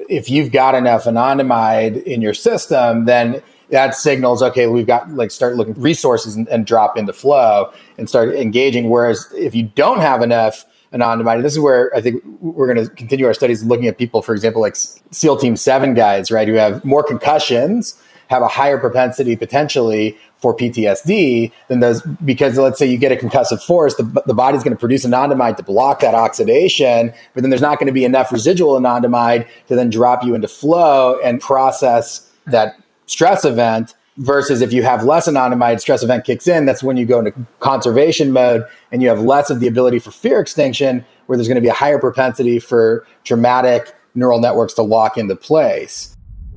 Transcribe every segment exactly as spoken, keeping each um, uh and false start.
if you've got enough anandamide in your system, then that signals, okay, we've got like start looking at resources and, and drop into flow and start engaging. Whereas if you don't have enough anandamide, this is where I think we're going to continue our studies looking at people, for example, like SEAL Team seven guys, right, who have more concussions, have a higher propensity potentially for P T S D than those, because let's say you get a concussive force, the, the body's going to produce anandamide to block that oxidation, but then there's not going to be enough residual anandamide to then drop you into flow and process that stress event. Versus if you have less anandamide, stress event kicks in, that's when you go into conservation mode and you have less of the ability for fear extinction, where there's going to be a higher propensity for dramatic neural networks to lock into place.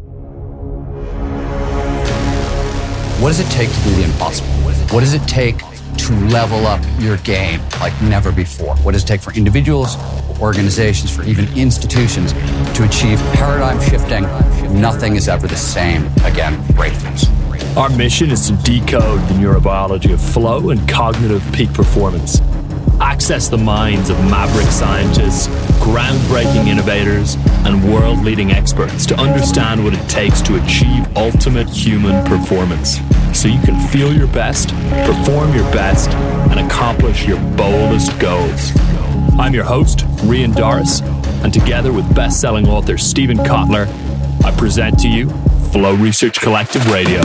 What does it take to do the impossible? What does it take to level up your game like never before? What does it take for individuals, for organizations, for even institutions to achieve paradigm shifting? Nothing is ever the same again. Breakthroughs. Our mission is to decode the neurobiology of flow and cognitive peak performance. Access the minds of maverick scientists, groundbreaking innovators, and world-leading experts to understand what it takes to achieve ultimate human performance, so you can feel your best, perform your best, and accomplish your boldest goals. I'm your host, Rian Doris, and together with best-selling author Stephen Kotler, I present to you Flow Research Collective Radio.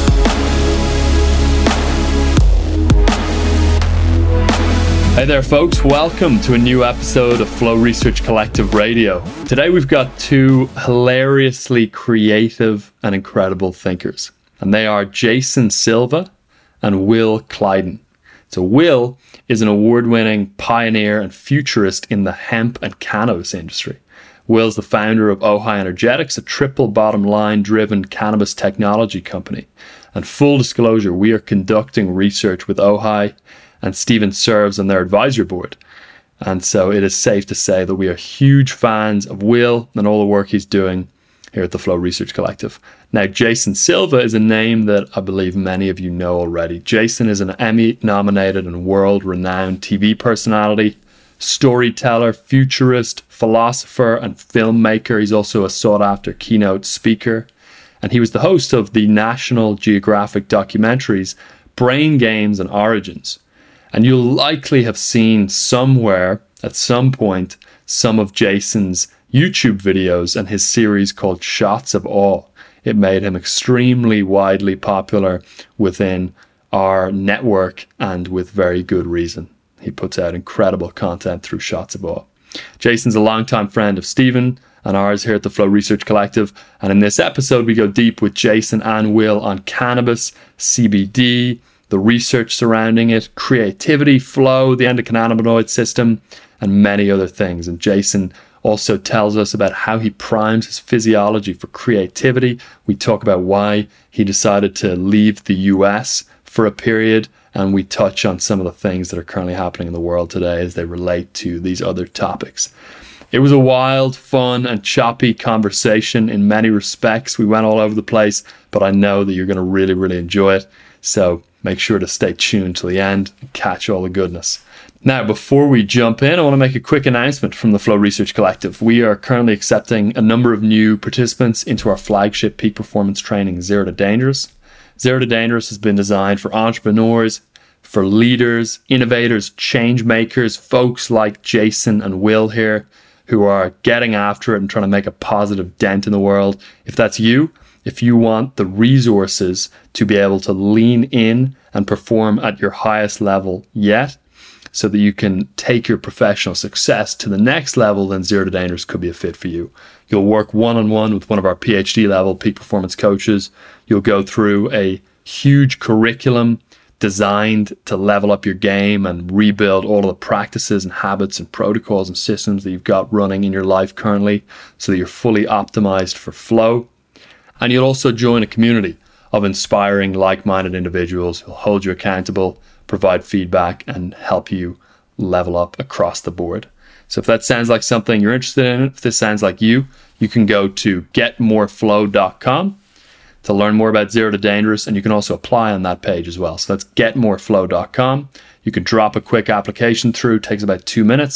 Hey there, folks. Welcome to a new episode of Flow Research Collective Radio. Today we've got two hilariously creative and incredible thinkers, and they are Jason Silva and Will Clyden. So Will is an award-winning pioneer and futurist in the hemp and cannabis industry. Will's the founder of Ojai Energetics, a triple bottom line driven cannabis technology company. And full disclosure, we are conducting research with Ojai, and Stephen serves on their advisory board. And so it is safe to say that we are huge fans of Will and all the work he's doing here at the Flow Research Collective. Now, Jason Silva is a name that I believe many of you know already. Jason is an Emmy-nominated and world-renowned T V personality, storyteller, futurist, philosopher, and filmmaker. He's also a sought-after keynote speaker. And he was the host of the National Geographic documentaries Brain Games and Origins. And you'll likely have seen somewhere at some point some of Jason's YouTube videos and his series called Shots of Awe. It made him extremely widely popular within our network, and with very good reason. He puts out incredible content through Shots of Awe. Jason's a longtime friend of Stephen and ours here at the Flow Research Collective. And in this episode, we go deep with Jason and Will on cannabis, C B D, the research surrounding it, creativity, flow, the endocannabinoid system, and many other things. And Jason also tells us about how he primes his physiology for creativity. We talk about why he decided to leave the U S for a period, and we touch on some of the things that are currently happening in the world today as they relate to these other topics. It was a wild, fun, and choppy conversation in many respects. We went all over the place, but I know that you're going to really, really enjoy it. So make sure to stay tuned to the end and catch all the goodness. Now, before we jump in, I want to make a quick announcement from the Flow Research Collective. We are currently accepting a number of new participants into our flagship peak performance training, Zero to Dangerous. Zero to Dangerous has been designed for entrepreneurs, for leaders, innovators, change makers, folks like Jason and Will here, who are getting after it and trying to make a positive dent in the world. If that's you, if you want the resources to be able to lean in and perform at your highest level yet, so that you can take your professional success to the next level, then Zero to Dangerous could be a fit for you. You'll work one-on-one with one of our PhD level peak performance coaches. You'll go through a huge curriculum designed to level up your game and rebuild all of the practices and habits and protocols and systems that you've got running in your life currently, so that you're fully optimized for flow. And you'll also join a community of inspiring, like-minded individuals who'll hold you accountable, provide feedback, and help you level up across the board. So if that sounds like something you're interested in, if this sounds like you, you can go to get more flow dot com to learn more about Zero to Dangerous, and you can also apply on that page as well. So that's get more flow dot com. You can drop a quick application through, it takes about two minutes,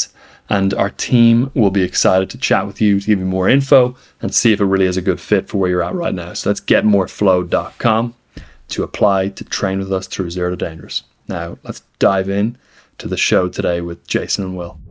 And our team will be excited to chat with you to give you more info and see if it really is a good fit for where you're at right now. So that's get more flow dot com to apply to train with us through Zero to Dangerous. Now, let's dive in to the show today with Jason and Will.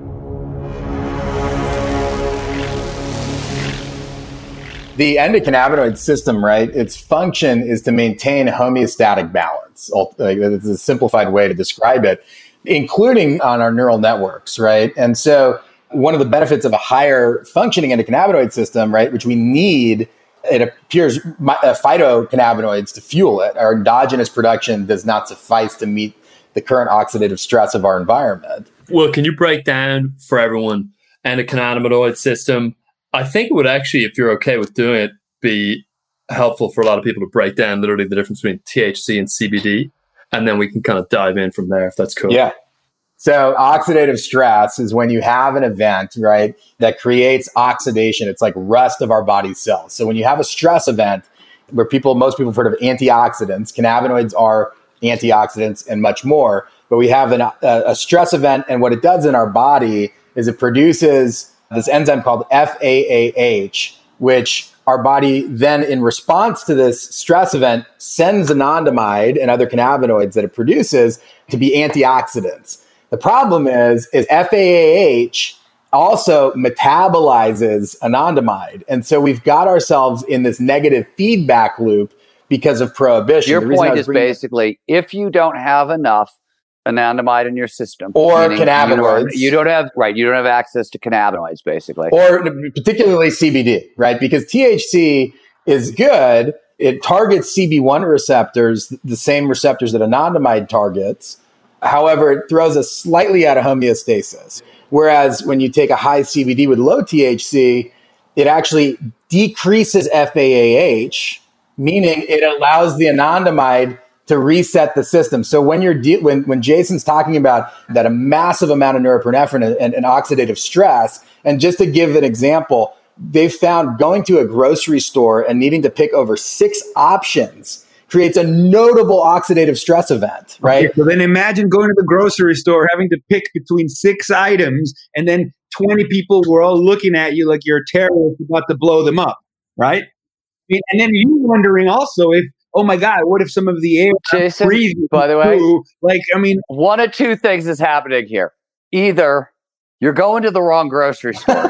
The endocannabinoid system, right, its function is to maintain homeostatic balance. Like, it's a simplified way to describe it, including on our neural networks, right? And so one of the benefits of a higher functioning endocannabinoid system, right, which we need, it appears uh, phytocannabinoids to fuel it. Our endogenous production does not suffice to meet the current oxidative stress of our environment. Well, can you break down for everyone endocannabinoid system? I think it would actually, if you're okay with doing it, be helpful for a lot of people to break down literally the difference between T H C and C B D. And then we can kind of dive in from there, if that's cool. Yeah. So oxidative stress is when you have an event, right, that creates oxidation. It's like rust of our body cells. So when you have a stress event where people, most people have heard of antioxidants, cannabinoids are antioxidants and much more. But we have an, a, a stress event, and what it does in our body is it produces this enzyme called F A A H, which our body then, in response to this stress event, sends anandamide and other cannabinoids that it produces to be antioxidants. The problem is, is F A A H also metabolizes anandamide. And so we've got ourselves in this negative feedback loop because of prohibition. Your point is basically, if you don't have enough anandamide in your system, or cannabinoids, you don't, you don't have right. You don't have access to cannabinoids, basically, or particularly C B D, right? Because T H C is good; it targets C B one receptors, the same receptors that anandamide targets. However, it throws us slightly out of homeostasis. Whereas when you take a high C B D with low T H C, it actually decreases F A A H, meaning it allows the anandamide to reset the system. So when you're de- when when Jason's talking about that a massive amount of norepinephrine and, and, and oxidative stress, and just to give an example, they've found going to a grocery store and needing to pick over six options creates a notable oxidative stress event, right? Okay, so then imagine going to the grocery store, having to pick between six items, and then twenty people were all looking at you like you're a terrorist about to blow them up, right? And then you wondering also if, oh my God, what if some of the air Jason, breathing by the way, through? Like, I mean, one of two things is happening here. Either you're going to the wrong grocery stores,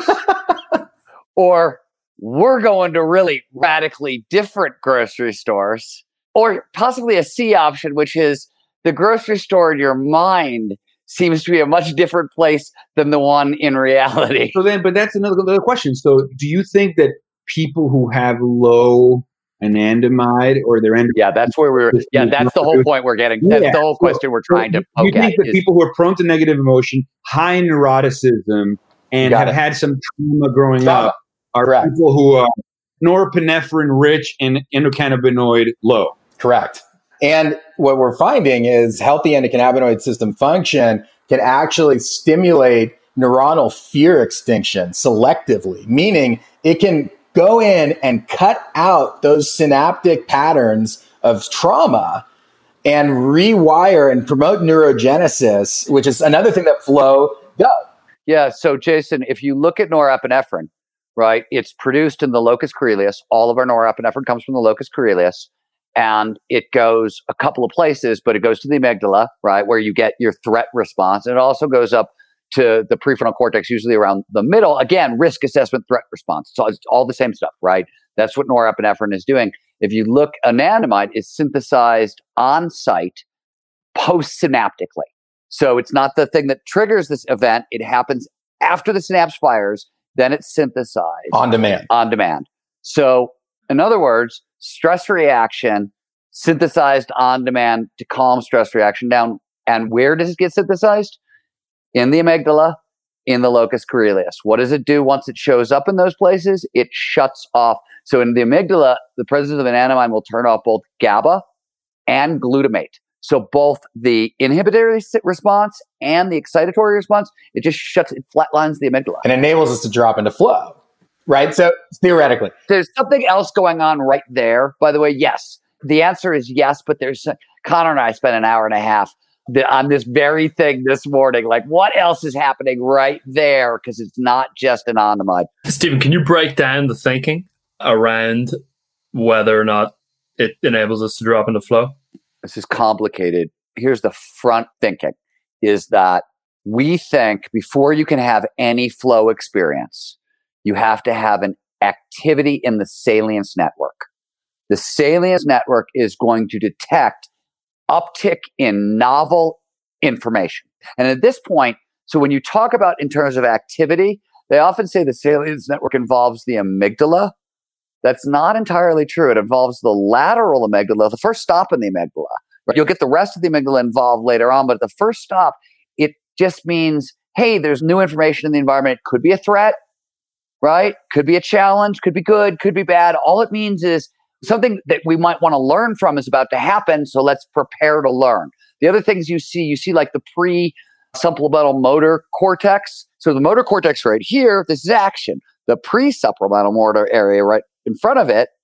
or we're going to really radically different grocery stores, or possibly a C option, which is the grocery store in your mind seems to be a much different place than the one in reality. So then, but that's another, another question. So do you think that people who have low anandamide or their end, yeah, that's where we're, yeah, that's the whole point we're getting. That's yeah. the whole question so, we're trying to poke at. You think that is, people who are prone to negative emotion, high neuroticism, and have it. had some trauma growing trauma. up are Correct. people who are norepinephrine rich and endocannabinoid low? Correct. And what we're finding is healthy endocannabinoid system function can actually stimulate neuronal fear extinction selectively, meaning it can go in and cut out those synaptic patterns of trauma and rewire and promote neurogenesis, which is another thing that flow does. Yeah. So, Jason, if you look at norepinephrine, right, it's produced in the locus coeruleus. All of our norepinephrine comes from the locus coeruleus. And it goes a couple of places, but it goes to the amygdala, right, where you get your threat response. And it also goes up to the prefrontal cortex, usually around the middle. Again, risk assessment, threat response. So it's all the same stuff, right? That's what norepinephrine is doing. If you look, anandamide is synthesized on site postsynaptically. So it's not the thing that triggers this event. It happens after the synapse fires, then it's synthesized. On demand. On demand. So in other words, stress reaction synthesized on demand to calm stress reaction down. And where does it get synthesized? In the amygdala, in the locus coeruleus. What does it do once it shows up in those places? It shuts off. So in the amygdala, the presence of anandamide will turn off both GABA and glutamate. So both the inhibitory response and the excitatory response, it just shuts, it flatlines the amygdala. And enables us to drop into flow, right? So theoretically. There's something else going on right there, by the way. Yes. The answer is yes, but there's, Connor and I spent an hour and a half the, on this very thing this morning. Like, what else is happening right there? Because it's not just anandamide. Stephen, can you break down the thinking around whether or not it enables us to drop into flow? This is complicated. Here's the front thinking, is that we think before you can have any flow experience, you have to have an activity in the salience network. The salience network is going to detect uptick in novel information. And at this point, so when you talk about in terms of activity, they often say the salience network involves the amygdala. That's not entirely true. It involves the lateral amygdala, the first stop in the amygdala. Right? You'll get the rest of the amygdala involved later on, but at the first stop, it just means, hey, there's new information in the environment. It could be a threat, right? Could be a challenge, could be good, could be bad. All it means is something that we might want to learn from is about to happen, so let's prepare to learn. The other things you see, you see like the pre-supplemental motor cortex. So the motor cortex right here, this is action. The pre-supplemental motor area right in front of it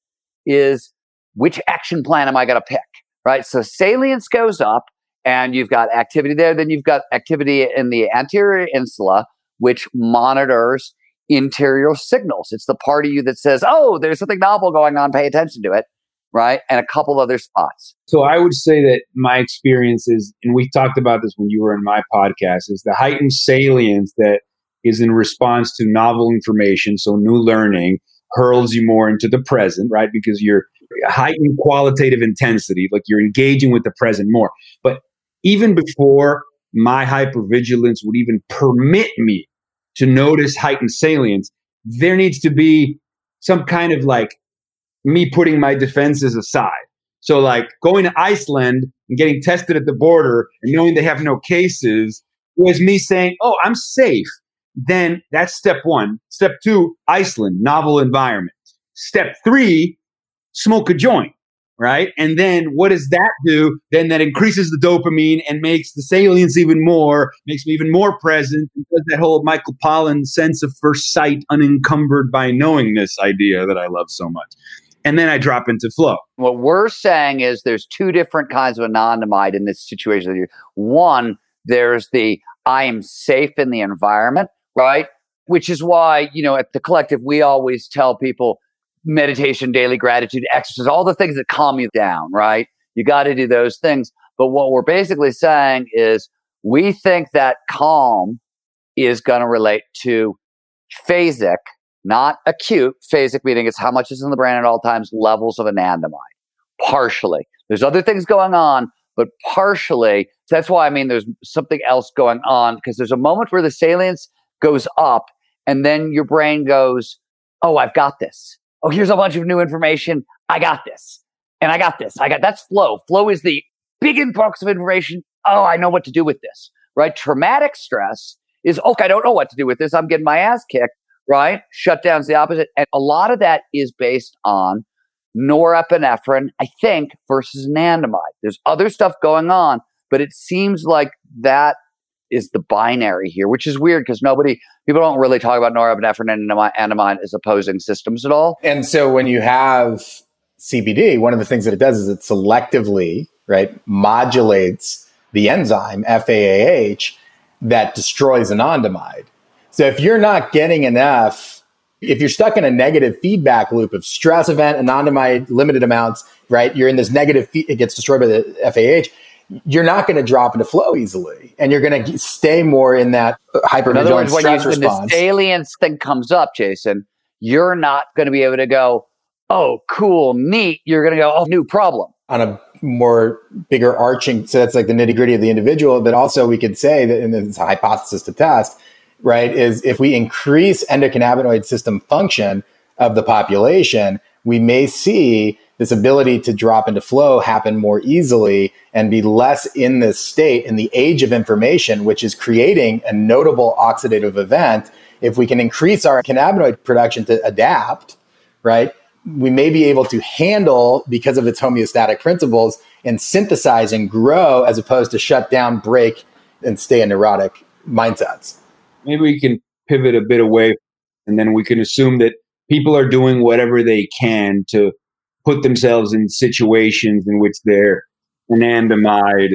is which action plan am I going to pick, right? So salience goes up and you've got activity there. Then you've got activity in the anterior insula, which monitors interior signals. It's the part of you that says, oh, there's something novel going on, pay attention to it, right? And a couple other spots. So I would say that my experience is, and we talked about this when you were in my podcast, is the heightened salience that is in response to novel information. So new learning hurls you more into the present, right? Because you're heightened qualitative intensity, like you're engaging with the present more. But even before my hypervigilance would even permit me to notice heightened salience, there needs to be some kind of like me putting my defenses aside. So like going to Iceland and getting tested at the border and knowing they have no cases was me saying, oh, I'm safe. Then that's step one. Step two, Iceland, novel environment. Step three, smoke a joint. Right? And then what does that do? Then that increases the dopamine and makes the salience even more, makes me even more present. Because that whole Michael Pollan sense of first sight, unencumbered by knowingness idea that I love so much. And then I drop into flow. What we're saying is there's two different kinds of anandamide in this situation. One, there's the I am safe in the environment, right? Which is why, you know, at the collective, we always tell people, meditation, daily gratitude, exercise, all the things that calm you down, right? You got to do those things. But what we're basically saying is we think that calm is going to relate to phasic, not acute. Phasic meaning it's how much is in the brain at all times, levels of anandamide. Partially. There's other things going on, but partially. That's why I mean there's something else going on, because there's a moment where the salience goes up and then your brain goes, oh, I've got this. Oh, here's a bunch of new information. I got this. And I got this. I got that's flow. Flow is the big influx of information. Oh, I know what to do with this, right? Traumatic stress is, okay, I don't know what to do with this. I'm getting my ass kicked, right? Shutdown's the opposite. And a lot of that is based on norepinephrine, I think, versus anandamide. There's other stuff going on, but it seems like that is the binary here, which is weird because nobody, people don't really talk about norepinephrine and anandamide as opposing systems at all. And so when you have C B D, one of the things that it does is it selectively, right, modulates the enzyme F A A H that destroys anandamide. So if you're not getting enough, if you're stuck in a negative feedback loop of stress event, anandamide, limited amounts, right, you're in this negative, fe- it gets destroyed by the F A A H, you're not going to drop into flow easily, and you're going to stay more in that hypervigilant stress when, you, when response. the salience thing comes up, Jason, you're not going to be able to go, oh, cool, neat. You're going to go, oh, new problem. On a more bigger arching, so that's like the nitty gritty of the individual, but also we could say that, and it's a hypothesis to test, right, is if we increase endocannabinoid system function of the population, we may see this ability to drop into flow happen more easily and be less in this state in the age of information, which is creating a notable oxidative event. If we can increase our cannabinoid production to adapt, right, we may be able to handle, because of its homeostatic principles, and synthesize and grow as opposed to shut down, break, and stay in neurotic mindsets. Maybe we can pivot a bit away, and then we can assume that people are doing whatever they can to put themselves in situations in which their anandamide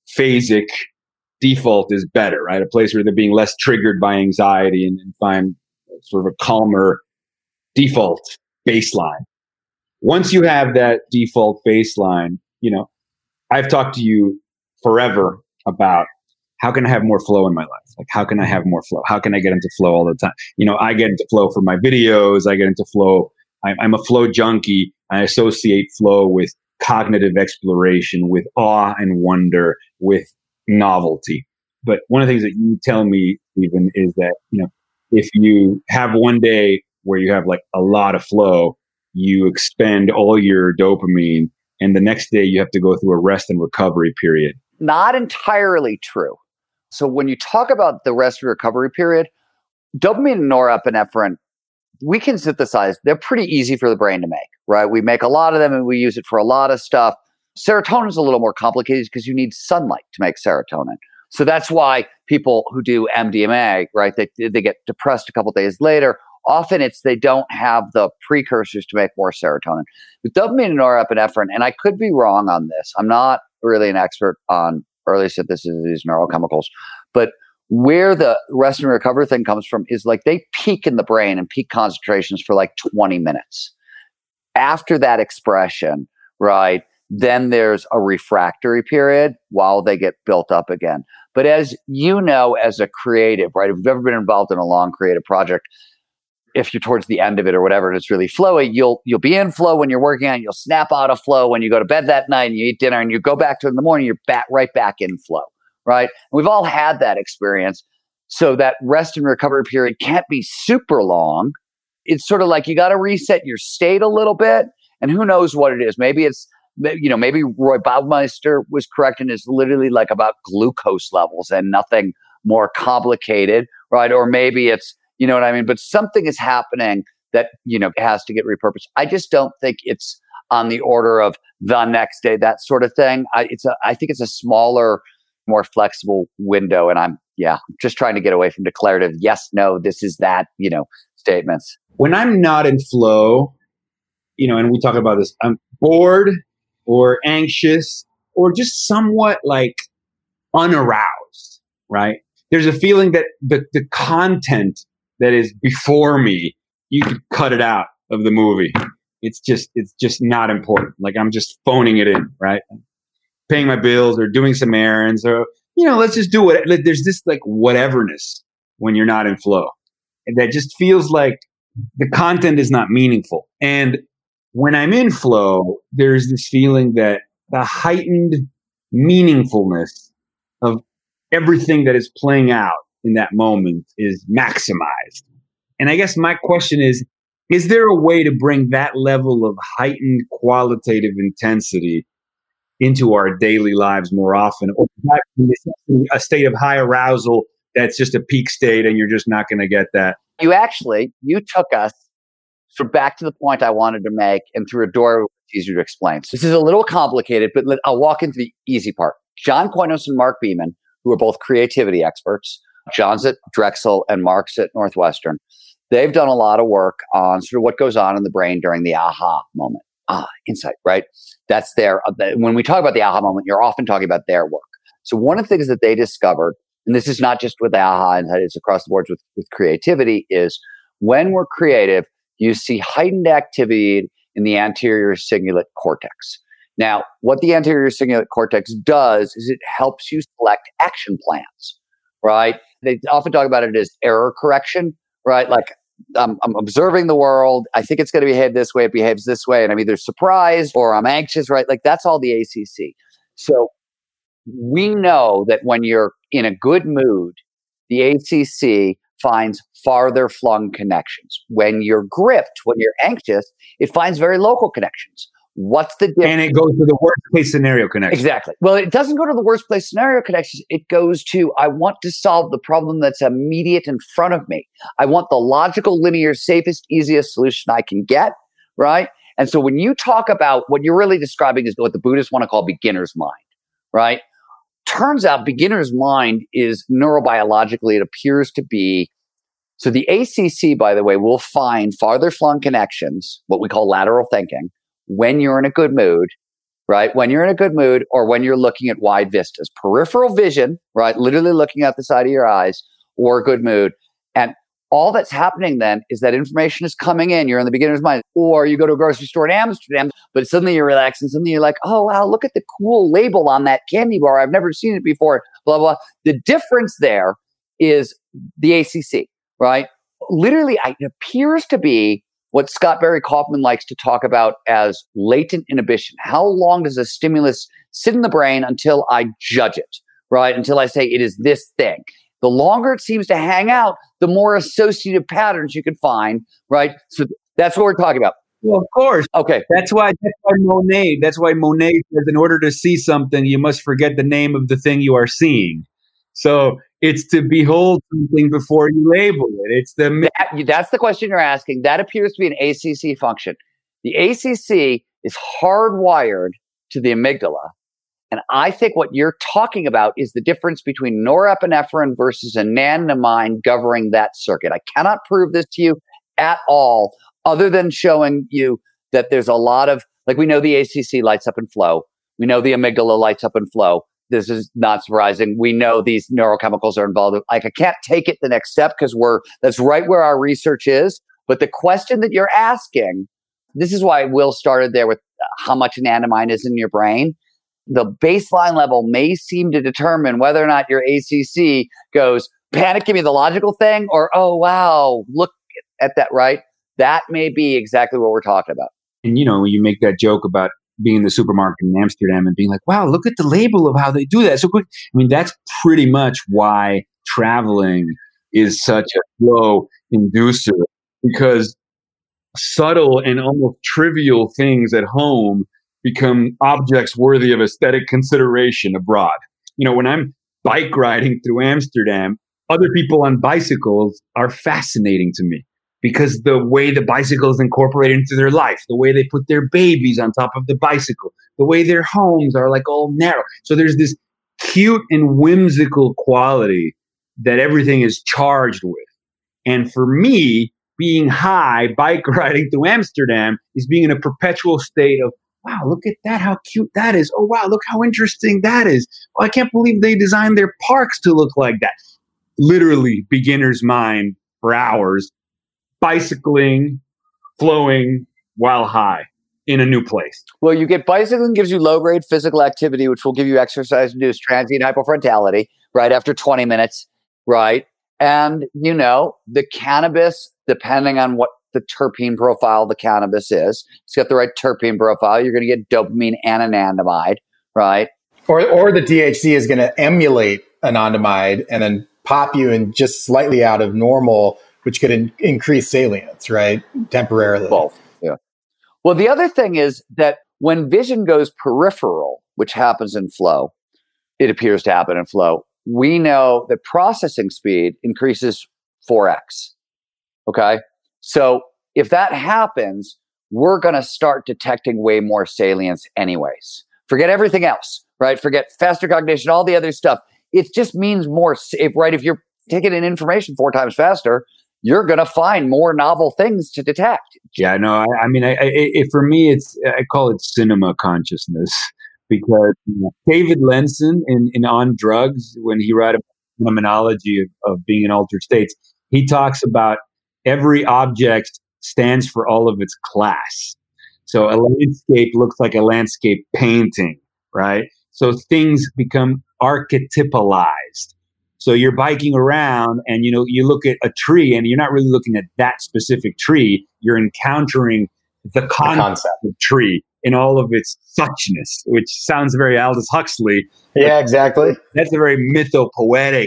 phasic default is better, right? A place where they're being less triggered by anxiety and, and find sort of a calmer default baseline. Once you have that default baseline, you know, I've talked to you forever about how can I have more flow in my life? Like, how can I have more flow? How can I get into flow all the time? You know, I get into flow for my videos. I get into flow. I'm, I'm a flow junkie. I associate flow with cognitive exploration, with awe and wonder, with novelty. But one of the things that you tell me, Stephen, is that, you know, if you have one day where you have like a lot of flow, you expend all your dopamine, and the next day you have to go through a rest and recovery period. Not entirely true. So when you talk about the rest and recovery period, dopamine and norepinephrine, we can synthesize. They're pretty easy for the brain to make, right? We make a lot of them and we use it for a lot of stuff. Serotonin is a little more complicated because you need sunlight to make serotonin. So that's why people who do M D M A, right, they, they get depressed a couple days later. Often it's they don't have the precursors to make more serotonin. With dopamine and norepinephrine, and I could be wrong on this, I'm not really an expert on early synthesis of these neurochemicals, but where the rest and recover thing comes from is like they peak in the brain and peak concentrations for like twenty minutes. After that expression, right, then there's a refractory period while they get built up again. But as you know, as a creative, right, if you've ever been involved in a long creative project, if you're towards the end of it or whatever, and it's really flowy, you'll you'll be in flow when you're working on it. You'll snap out of flow when you go to bed that night and you eat dinner and you go back to it in the morning, you're back right back in flow, right? And we've all had that experience. So that rest and recovery period can't be super long. It's sort of like you got to reset your state a little bit, and who knows what it is. Maybe it's, you know, maybe Roy Baumeister was correct and it's literally like about glucose levels and nothing more complicated, right? Or maybe it's, you know what I mean? But something is happening that, you know, has to get repurposed. I just don't think it's on the order of the next day, that sort of thing. I, it's a, I think it's a smaller, more flexible window. And I'm, yeah, just trying to get away from declarative, yes, no, this is that, you know, statements. When I'm not in flow, you know, and we talk about this, I'm bored or anxious or just somewhat like unaroused, right? There's a feeling that the, the content that is before me, you could cut it out of the movie. It's just, it's just not important. Like I'm just phoning it in, right? Paying my bills or doing some errands or, you know, let's just do it. There's this like whateverness when you're not in flow. And that just feels like the content is not meaningful. And when I'm in flow, there's this feeling that the heightened meaningfulness of everything that is playing out in that moment is maximized. And I guess my question is, is there a way to bring that level of heightened qualitative intensity into our daily lives more often? Or a state of high arousal that's just a peak state and you're just not going to get that? You actually, you took us so back to the point I wanted to make and through a door it's easier to explain. So this is a little complicated, but let, I'll walk into the easy part. John Koinos and Mark Beeman, who are both creativity experts, John's at Drexel and Mark's at Northwestern. They've done a lot of work on sort of what goes on in the brain during the aha moment. Ah, insight, right? That's their, when we talk about the aha moment, you're often talking about their work. So one of the things that they discovered, and this is not just with the aha insight, it's across the board with, with creativity, is when we're creative, you see heightened activity in the anterior cingulate cortex. Now, what the anterior cingulate cortex does is it helps you select action plans, right? They often talk about it as error correction, right? Like I'm, I'm observing the world. I think it's going to behave this way. It behaves this way. And I'm either surprised or I'm anxious, right? Like that's all the A C C. So we know that when you're in a good mood, the A C C finds farther flung connections. When you're gripped, when you're anxious, it finds very local connections. What's the difference? And it goes to the worst case scenario connection. Exactly. Well, it doesn't go to the worst place scenario connections. It goes to, I want to solve the problem that's immediate in front of me. I want the logical, linear, safest, easiest solution I can get, right? And so when you talk about what you're really describing is what the Buddhists want to call beginner's mind, right? Turns out beginner's mind is neurobiologically, it appears to be, so the A C C, by the way, will find farther flung connections, what we call lateral thinking, when you're in a good mood, right? When you're in a good mood or when you're looking at wide vistas, peripheral vision, right? Literally looking out the side of your eyes or good mood. And all that's happening then is that information is coming in. You're in the beginner's mind, or you go to a grocery store in Amsterdam, but suddenly you're relaxed and suddenly you're like, oh, wow, look at the cool label on that candy bar. I've never seen it before, blah, blah. The difference there is the A C C, right? Literally, it appears to be what Scott Barry Kaufman likes to talk about as latent inhibition. How long does a stimulus sit in the brain until I judge it, right? Until I say it is this thing. The longer it seems to hang out, the more associative patterns you can find, right? So that's what we're talking about. Well, of course. Okay. That's why that's why Monet, that's why Monet says in order to see something, you must forget the name of the thing you are seeing. So it's to behold something before you label it. It's the that, that's the question you're asking. That appears to be an A C C function. The A C C is hardwired to the amygdala. And I think what you're talking about is the difference between norepinephrine versus anandamide governing that circuit. I cannot prove this to you at all, other than showing you that there's a lot of, like, we know the A C C lights up in flow. We know the amygdala lights up in flow. This is not surprising. We know these neurochemicals are involved. Like, I can't take it the next step because we're, that's right where our research is. But the question that you're asking, this is why Will started there with how much anandamide is in your brain. The baseline level may seem to determine whether or not your A C C goes, panic, give me the logical thing, or, oh, wow, look at that, right? That may be exactly what we're talking about. And, you know, when you make that joke about being in the supermarket in Amsterdam and being like, wow, look at the label of how they do that so quick. I mean, that's pretty much why traveling is such a flow inducer, because subtle and almost trivial things at home become objects worthy of aesthetic consideration abroad. You know, when I'm bike riding through Amsterdam, other people on bicycles are fascinating to me because the way the bicycle is incorporated into their life, the way they put their babies on top of the bicycle, the way their homes are like all narrow. So there's this cute and whimsical quality that everything is charged with. And for me, being high, bike riding through Amsterdam is being in a perpetual state of, wow, look at that, how cute that is. Oh, wow, look how interesting that is. Oh, I can't believe they designed their parks to look like that. Literally, beginner's mind for hours, bicycling, flowing while high in a new place. Well, you get bicycling gives you low-grade physical activity, which will give you exercise-induced transient hypofrontality right after twenty minutes, right? And, you know, the cannabis, depending on what the terpene profile of the cannabis is, it's got the right terpene profile, you're going to get dopamine and anandamide, right? Or or the T H C is going to emulate anandamide and then pop you in just slightly out of normal, which could in- increase salience, right? Temporarily. Both, yeah. Well, the other thing is that when vision goes peripheral, which happens in flow, it appears to happen in flow, we know that processing speed increases four x, okay? So if that happens, we're going to start detecting way more salience anyways. Forget everything else, right? Forget faster cognition, all the other stuff. It just means more, if, right? If you're taking in information four times faster, you're going to find more novel things to detect. Yeah, no, I, I mean, I, I, it, for me, it's I call it cinema consciousness because you know, David Lenson in, in On Drugs, when he wrote about the phenomenology of, of being in altered states, he talks about every object stands for all of its class. So a landscape looks like a landscape painting, right? So things become archetypalized. So you're biking around and, you know, you look at a tree and you're not really looking at that specific tree. You're encountering the concept, the concept. of tree in all of its suchness, which sounds very Aldous Huxley. Yeah, exactly. That's a very mythopoetic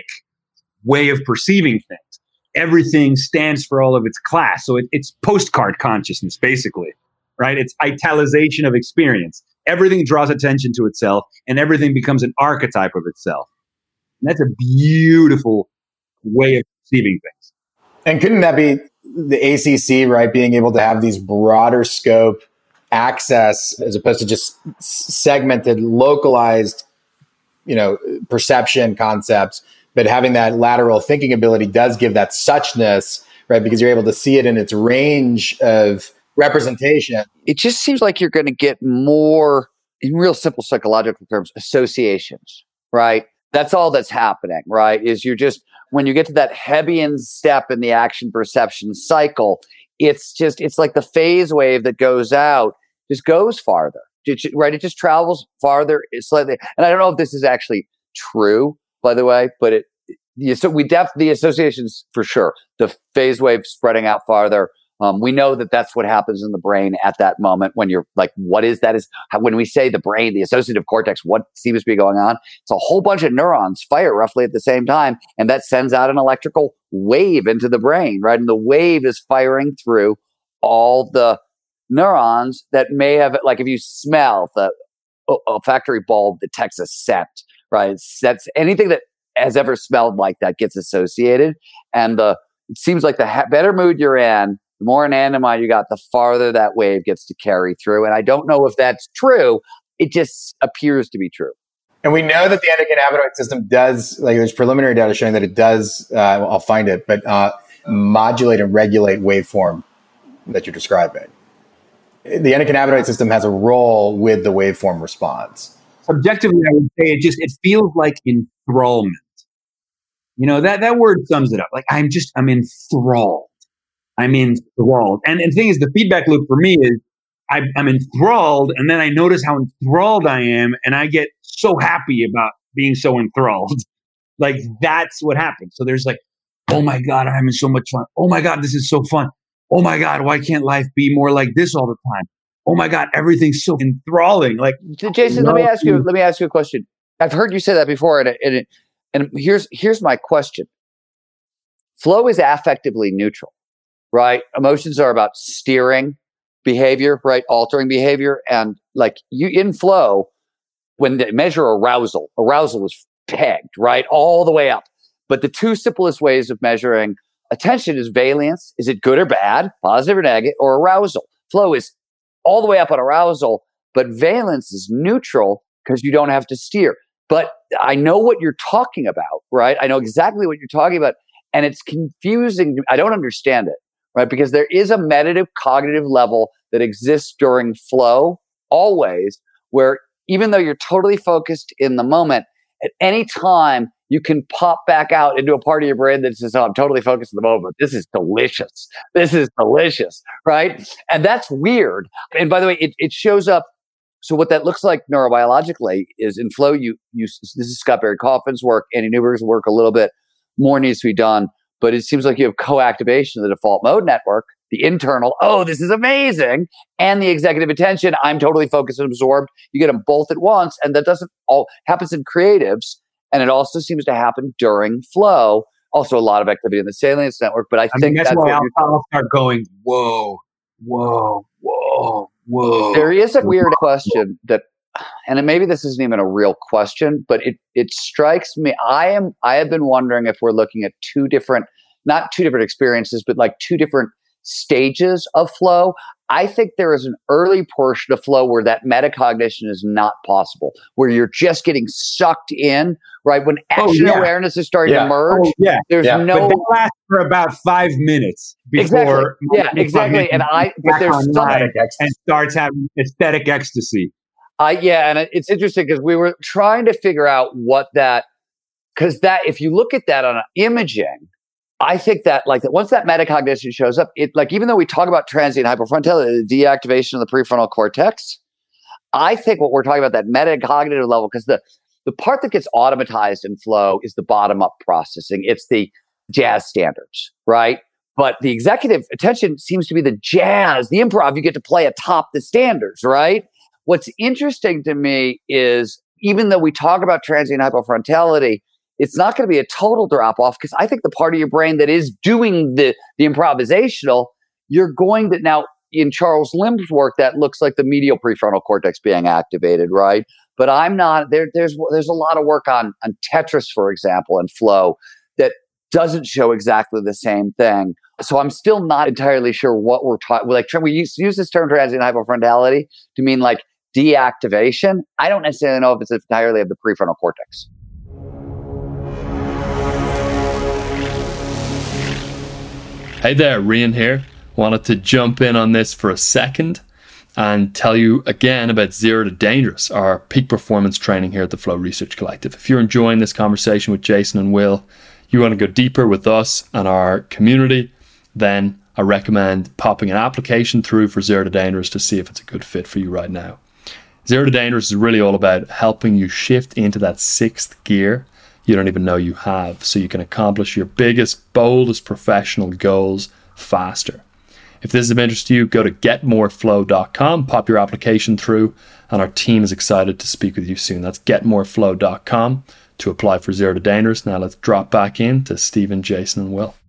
way of perceiving things. Everything stands for all of its class. So it, it's postcard consciousness, basically, right? It's italicization of experience. Everything draws attention to itself and everything becomes an archetype of itself. And that's a beautiful way of perceiving things. And couldn't that be the A C C, right? Being able to have these broader scope access as opposed to just segmented, localized, you know, perception concepts, but having that lateral thinking ability does give that suchness, right? Because you're able to see it in its range of representation. It just seems like you're going to get more in real simple psychological terms, associations, right? That's all that's happening, right? Is you're just, when you get to that Hebbian step in the action perception cycle, it's just, it's like the phase wave that goes out, just goes farther, right? It just travels farther slightly. And I don't know if this is actually true, by the way, but it, so we def the associations for sure, the phase wave spreading out farther. Um, we know that that's what happens in the brain at that moment when you're like, what is that? Is how, when we say the brain, the associative cortex, what seems to be going on? It's a whole bunch of neurons fire roughly at the same time, and that sends out an electrical wave into the brain, right? And the wave is firing through all the neurons that may have, like if you smell, the olfactory bulb detects a scent, right? That's anything that has ever smelled like that gets associated. And the it seems like the ha- better mood you're in, the more anandamide you got, the farther that wave gets to carry through. And I don't know if that's true. It just appears to be true. And we know that the endocannabinoid system does, like there's preliminary data showing that it does, uh, I'll find it, but uh, modulate and regulate waveform that you're describing. The endocannabinoid system has a role with the waveform response. Subjectively, I would say it just, it feels like enthrallment. You know, that, that word sums it up. Like, I'm just, I'm enthralled. I'm enthralled. And, and the thing is, the feedback loop for me is I, I'm enthralled, and then I notice how enthralled I am, and I get so happy about being so enthralled. Like, that's what happens. So there's like, oh my God, I'm having so much fun. Oh my God, this is so fun. Oh my God, why can't life be more like this all the time? Oh my God, everything's so enthralling. Like, Jason, let me ask you, let me ask you a question. I've heard you say that before, and, it, and, it, and here's here's my question. Flow is affectively neutral, right? Emotions are about steering behavior, right? Altering behavior. And like you in flow, when they measure arousal, arousal is pegged, right? All the way up. But the two simplest ways of measuring attention is valence. Is it good or bad, positive or negative, or arousal? Flow is all the way up on arousal, but valence is neutral because you don't have to steer. But I know what you're talking about, right? I know exactly what you're talking about. And it's confusing. I don't understand it, right? Because there is a meditative cognitive level that exists during flow always, where even though you're totally focused in the moment, at any time you can pop back out into a part of your brain that says, oh, I'm totally focused in the moment. This is delicious. This is delicious, right? And that's weird. And by the way, it, it shows up. So what that looks like neurobiologically is in flow, you, you this is Scott Barry Kauffman's work, Andy Newberg's work a little bit. More needs to be done, but it seems like you have co-activation of the default mode network, the internal, oh, this is amazing, and the executive attention, I'm totally focused and absorbed. You get them both at once, and that doesn't all happens in creatives, and it also seems to happen during flow. Also, a lot of activity in the salience network, but I, I think mean, that's, that's why what I'll, I'll start going, whoa, whoa, whoa, whoa. There is a weird question that, and maybe this isn't even a real question, but it it strikes me. I am I have been wondering if we're looking at two different, not two different experiences, but like two different stages of flow. I think there is an early portion of flow where that metacognition is not possible, where you're just getting sucked in, right? When action oh, yeah. awareness is starting yeah. to merge, oh, yeah. there's yeah. no. But that lasts for about five minutes before. Exactly. Yeah, exactly. And I, but there's something and starts having aesthetic ecstasy. I yeah, and it's interesting because we were trying to figure out what that, because that if you look at that on imaging, I think that like that once that metacognition shows up, it like even though we talk about transient hypofrontality, the deactivation of the prefrontal cortex, I think what we're talking about that metacognitive level, because the the part that gets automatized in flow is the bottom up processing. It's the jazz standards, right? But the executive attention seems to be the jazz, the improv you get to play atop the standards, right? What's interesting to me is even though we talk about transient hypofrontality, it's not going to be a total drop off because I think the part of your brain that is doing the, the improvisational, you're going to now in Charles Limb's work, that looks like the medial prefrontal cortex being activated, right? But I'm not there. There's there's a lot of work on, on Tetris, for example, and flow that doesn't show exactly the same thing. So I'm still not entirely sure what we're talking. Like we use, use this term transient hypofrontality to mean like deactivation. I don't necessarily know if it's entirely of the prefrontal cortex. Hey there, Rian here. Wanted to jump in on this for a second. and tell you again about Zero to Dangerous, our peak performance training here at the Flow Research Collective. If you're enjoying this conversation with Jason and Will, you want to go deeper with us and our community, then I recommend popping an application through for Zero to Dangerous to see if it's a good fit for you right now. Zero to Dangerous is really all about helping you shift into that sixth gear you don't even know you have, so you can accomplish your biggest, boldest professional goals faster. If this is of interest to you, go to get more flow dot com, pop your application through, and our team is excited to speak with you soon. That's get more flow dot com to apply for Zero to Dangerous. Now let's drop back in to Stephen, Jason, and Will.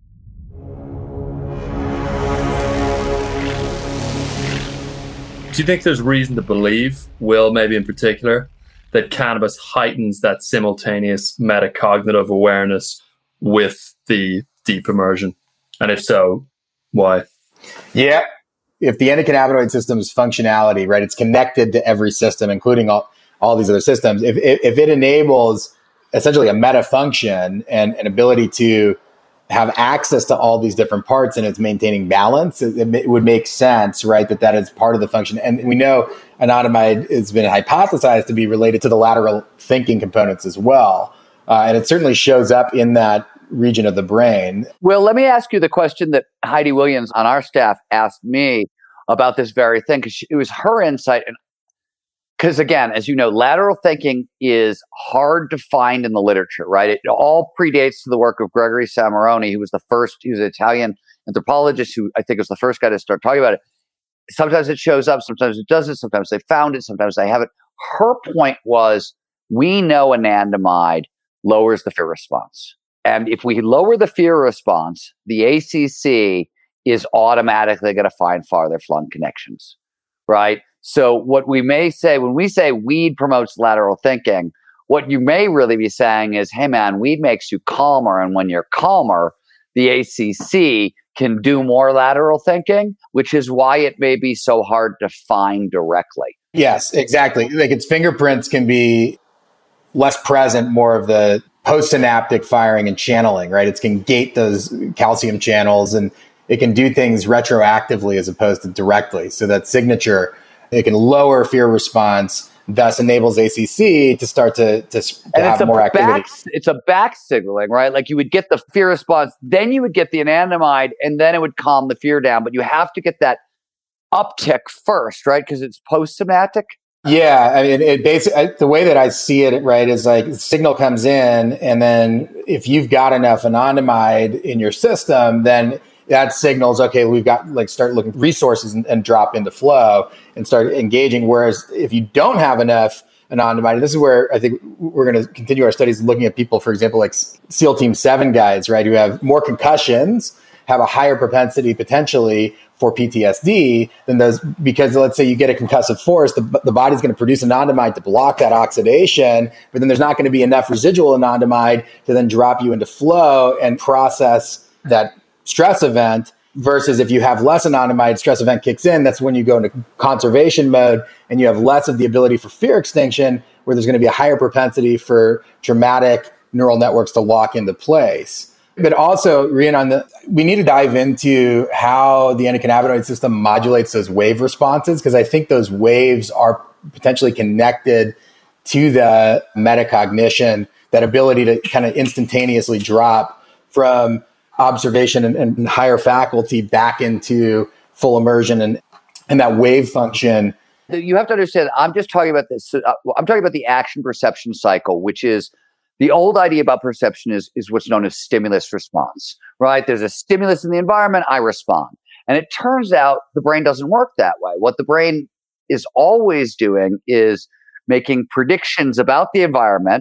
Do you think there's reason to believe, Will, maybe in particular, that cannabis heightens that simultaneous metacognitive awareness with the deep immersion? And if so, why? Yeah. If the endocannabinoid system's functionality, right, it's connected to every system, including all, all these other systems. If, if, if it enables essentially a meta function and an ability to have access to all these different parts and it's maintaining balance, it, it would make sense, right, that that is part of the function. And we know anandamide has been hypothesized to be related to the lateral thinking components as well. Uh, and it certainly shows up in that region of the brain. Well, let me ask you the question that Heidi Williams on our staff asked me about this very thing, because it was her insight. And because again, as you know, lateral thinking is hard to find in the literature, right? It all predates to the work of Gregory Samaroni, who was the first, he was an Italian anthropologist who I think was the first guy to start talking about it. Sometimes it shows up, sometimes it doesn't, sometimes they found it, sometimes they haven't. Her point was, we know anandamide lowers the fear response. And if we lower the fear response, the A C C is automatically going to find farther flung connections, right? So what we may say, when we say weed promotes lateral thinking, what you may really be saying is, hey man, weed makes you calmer. And when you're calmer, the A C C can do more lateral thinking, which is why it may be so hard to find directly. Yes, exactly. Like its fingerprints can be less present, more of the postsynaptic firing and channeling, right? It can gate those calcium channels and it can do things retroactively as opposed to directly. So that signature, it can lower fear response, thus enables A C C to start to, to, to and have it's a more back, activity. It's a back signaling, right? Like you would get the fear response, then you would get the anandamide, and then it would calm the fear down. But you have to get that uptick first, right? Because it's postsynaptic. Yeah, I mean, it basically, the way that I see it, right, is like the signal comes in, and then if you've got enough anandamide in your system, then that signals, okay, we've got like start looking at resources and, and drop into flow and start engaging. Whereas if you don't have enough anandamide, this is where I think we're going to continue our studies looking at people, for example, like SEAL Team seven guys, right, who have more concussions, have a higher propensity potentially for P T S D than those, because let's say you get a concussive force, the, the body's going to produce anandamide to block that oxidation, but then there's not going to be enough residual anandamide to then drop you into flow and process that stress event. Versus if you have less anandamide, stress event kicks in, that's when you go into conservation mode and you have less of the ability for fear extinction, where there's going to be a higher propensity for dramatic neural networks to lock into place. But also, Rian, on the, we need to dive into how the endocannabinoid system modulates those wave responses, because I think those waves are potentially connected to the metacognition, that ability to kind of instantaneously drop from observation and, and higher faculty back into full immersion and, and that wave function. You have to understand, I'm just talking about this. Uh, I'm talking about the action perception cycle, which is the old idea about perception is, is what's known as stimulus response, right? There's a stimulus in the environment, I respond. And it turns out the brain doesn't work that way. What the brain is always doing is making predictions about the environment,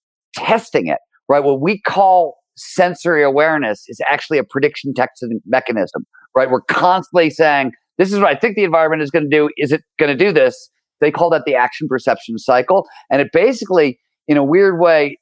testing it, right? What we call sensory awareness is actually a prediction testing mechanism, right? We're constantly saying, this is what I think the environment is going to do. Is it going to do this? They call that the action perception cycle. And it basically, in a weird way,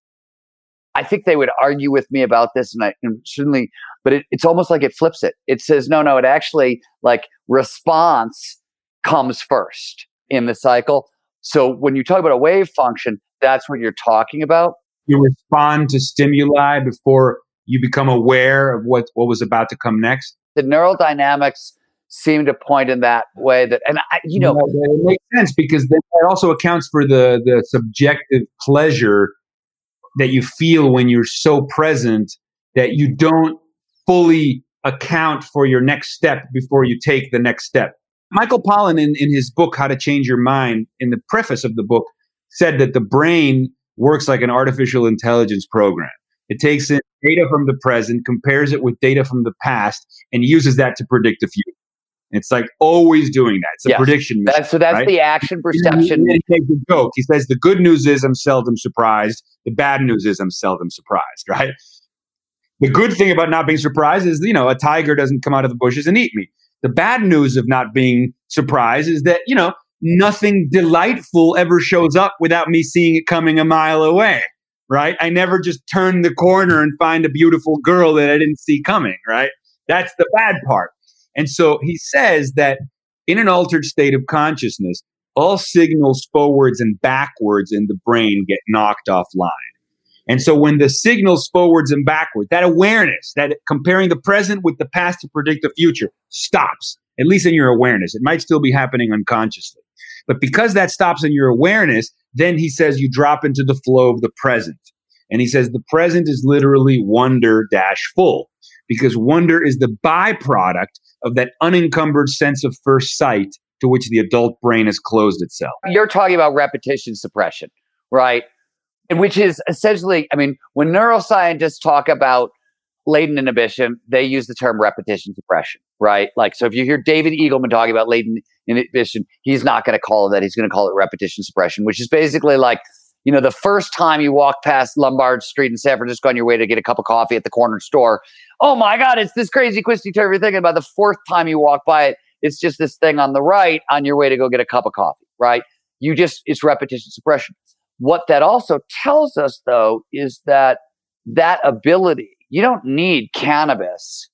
I think they would argue with me about this, and I and certainly, but it, it's almost like it flips it. It says, no, no, it actually, like, response comes first in the cycle. So when you talk about a wave function, that's what you're talking about. You respond to stimuli before you become aware of what, what was about to come next. The neural dynamics seem to point in that way. That, and I, you know, yeah, it makes sense because then it also accounts for the the subjective pleasure that you feel when you're so present that you don't fully account for your next step before you take the next step. Michael Pollan, in, in his book, How to Change Your Mind, in the preface of the book, said that the brain works like an artificial intelligence program. It takes in data from the present, compares it with data from the past, and uses that to predict the future. It's like always doing that. It's a yes, prediction machine. That's, so that's right? the action perception. He, he makes a joke. He says, the good news is I'm seldom surprised. The bad news is I'm seldom surprised, right? The good thing about not being surprised is, you know, a tiger doesn't come out of the bushes and eat me. The bad news of not being surprised is that, you know, nothing delightful ever shows up without me seeing it coming a mile away, right? I never just turn the corner and find a beautiful girl that I didn't see coming, right? That's the bad part. And so he says that in an altered state of consciousness, all signals forwards and backwards in the brain get knocked offline. And so when the signals forwards and backwards, that awareness, that comparing the present with the past to predict the future stops, at least in your awareness. It might still be happening unconsciously. But because that stops in your awareness, then he says you drop into the flow of the present. And he says the present is literally wonder dash full, because wonder is the byproduct of that unencumbered sense of first sight to which the adult brain has closed itself. You're talking about repetition suppression, right? And which is essentially, I mean, when neuroscientists talk about latent inhibition, they use the term repetition suppression, right? Like, so if you hear David Eagleman talking about latent inhibition, he's not going to call it that. He's going to call it repetition suppression, which is basically like, you know, the first time you walk past Lombard Street in San Francisco on your way to get a cup of coffee at the corner store, oh my God, it's this crazy twisty-turvy thing. And by the fourth time you walk by it, it's just this thing on the right on your way to go get a cup of coffee, right? You just, it's repetition suppression. What that also tells us, though, is that that ability, you don't need cannabis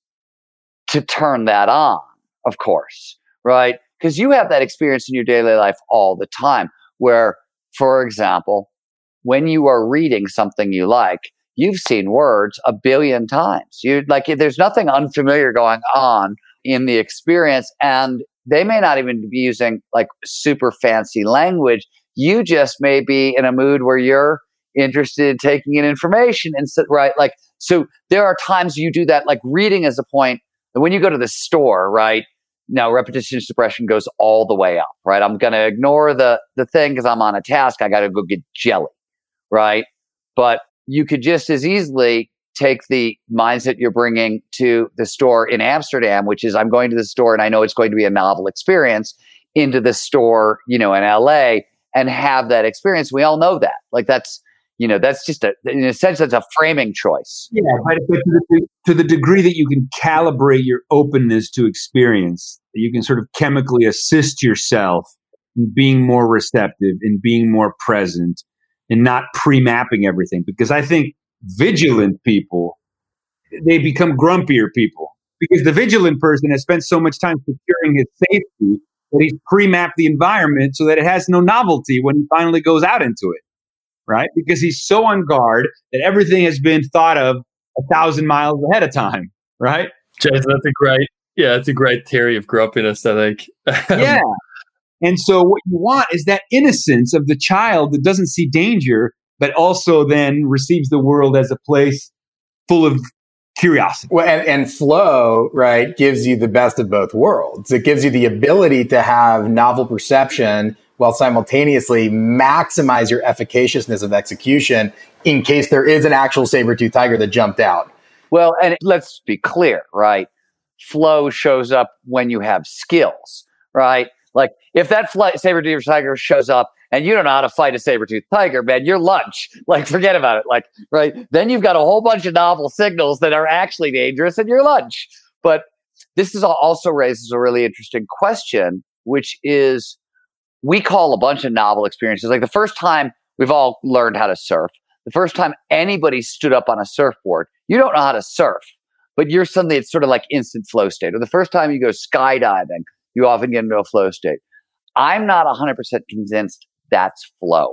to turn that on, of course, right? Because you have that experience in your daily life all the time where, for example, when you are reading something you like, you've seen words a billion times. You like, there's nothing unfamiliar going on in the experience, and they may not even be using like super fancy language. You just may be in a mood where you're interested in taking in information, and so, right, like, so there are times you do that, like reading is a point. And when you go to the store, right, now repetition suppression goes all the way up, right? I'm going to ignore the the thing because I'm on a task. I got to go get jelly, right? But you could just as easily take the mindset you're bringing to the store in Amsterdam, which is I'm going to the store and I know it's going to be a novel experience, into the store, you know, in L A, and have that experience. We all know that. Like that's, you know, that's just a, in a sense, that's a framing choice. Yeah, but, but to, the, to the degree that you can calibrate your openness to experience, you can sort of chemically assist yourself in being more receptive, in being more present, and not pre-mapping everything. Because I think vigilant people, they become grumpier people. Because the vigilant person has spent so much time securing his safety that he's pre-mapped the environment so that it has no novelty when he finally goes out into it, right? Because he's so on guard that everything has been thought of a thousand miles ahead of time, right? Jason, that's a great, yeah, it's a great theory of grumpiness, I think. Yeah. And so what you want is that innocence of the child that doesn't see danger, but also then receives the world as a place full of curiosity. Well, and, and flow, right, gives you the best of both worlds. It gives you the ability to have novel perception while simultaneously maximize your efficaciousness of execution in case there is an actual saber-toothed tiger that jumped out. Well, and let's be clear, right? Flow shows up when you have skills, right? Like if that fly, saber-toothed tiger shows up and you don't know how to fight a saber-toothed tiger, man, you're lunch. Like forget about it. Like, right? Then you've got a whole bunch of novel signals that are actually dangerous and you're lunch. But this is also raises a really interesting question, which is we call a bunch of novel experiences. Like the first time we've all learned how to surf, the first time anybody stood up on a surfboard, you don't know how to surf, but you're suddenly, it's sort of like instant flow state. Or the first time you go skydiving, you often get into a flow state. I'm not one hundred percent convinced that's flow.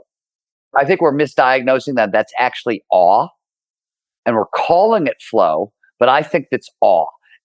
I think we're misdiagnosing that. That's actually awe. And we're calling it flow, but I think that's awe.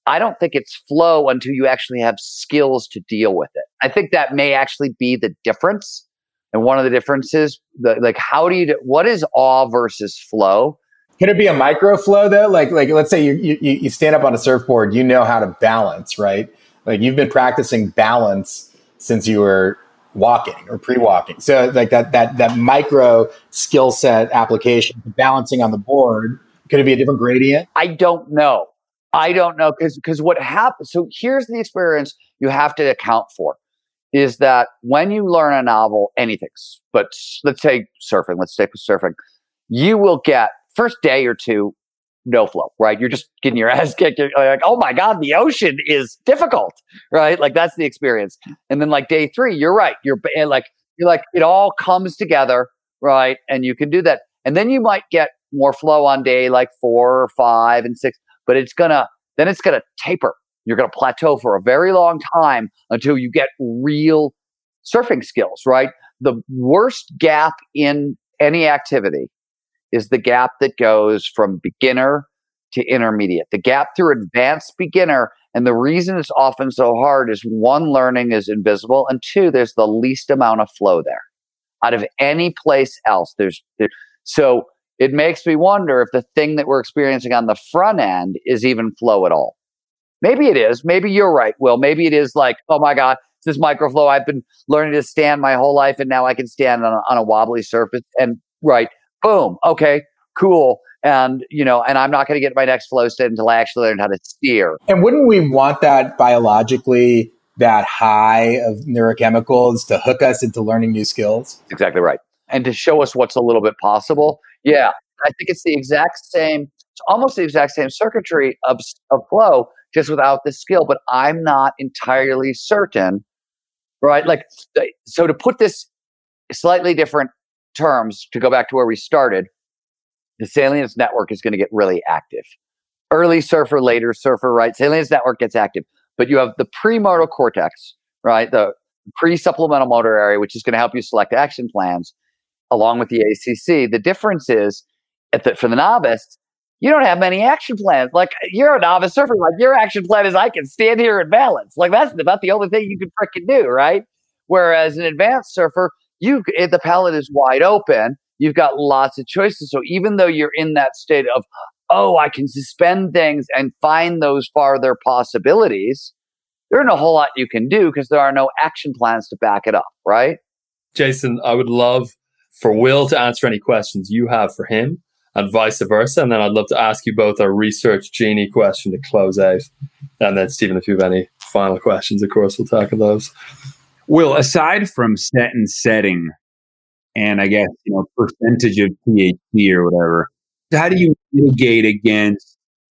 I don't think it's flow until you actually have skills to deal with it. I think that may actually be the difference. And one of the differences, the, like, how do you, do, what is awe versus flow? Can it be a micro flow though? Like, like let's say you, you you stand up on a surfboard, you know how to balance, right? Like you've been practicing balance since you were walking or pre-walking. So like that that that micro skill set application, balancing on the board, could it be a different gradient? I don't know. I don't know because because what happens. So here's the experience you have to account for. Is that when you learn a novel, anything, but let's say surfing, let's stick with surfing, you will get first day or two, no flow, right? You're just getting your ass kicked. You're like, oh my God, the ocean is difficult, right? Like that's the experience. And then like day three, you're right. You're like, you're like, it all comes together, right? And you can do that. And then you might get more flow on day like four or five and six, but it's gonna, then it's gonna taper. You're going to plateau for a very long time until you get real surfing skills, right? The worst gap in any activity is the gap that goes from beginner to intermediate. The gap through advanced beginner, and the reason it's often so hard is one, learning is invisible, and two, there's the least amount of flow there out of any place else. There's there, so it makes me wonder if the thing that we're experiencing on the front end is even flow at all. Maybe it is. Maybe you're right, Will. Maybe it is like, oh my God, it's this microflow. I've been learning to stand my whole life, and now I can stand on a, on a wobbly surface. And right, boom, okay, cool. And you know, and I'm not going to get my next flow state until I actually learn how to steer. And wouldn't we want that biologically, that high of neurochemicals to hook us into learning new skills? Exactly right, and to show us what's a little bit possible. Yeah, I think it's the exact same. It's almost the exact same circuitry of of flow, just without the skill, but I'm not entirely certain, right? Like, so to put this slightly different terms, to go back to where we started, the Salience Network is going to get really active. Early surfer, later surfer, right? Salience Network gets active, but you have the premotor cortex, right? The pre-supplemental motor area, which is going to help you select action plans, along with the A C C. The difference is, at the, for the novice, you don't have many action plans. Like, you're a novice surfer. Like, your action plan is, I can stand here and balance. Like, that's about the only thing you can freaking do, right? Whereas an advanced surfer, you the palette is wide open. You've got lots of choices. So even though you're in that state of, oh, I can suspend things and find those farther possibilities, there isn't a whole lot you can do because there are no action plans to back it up, right? Jason, I would love for Will to answer any questions you have for him, and vice versa. And then I'd love to ask you both a research genie question to close out. And then, Stephen, if you have any final questions, of course, we'll tackle those. Will, aside from set and setting, and I guess, you know, percentage of T H C or whatever, how do you mitigate against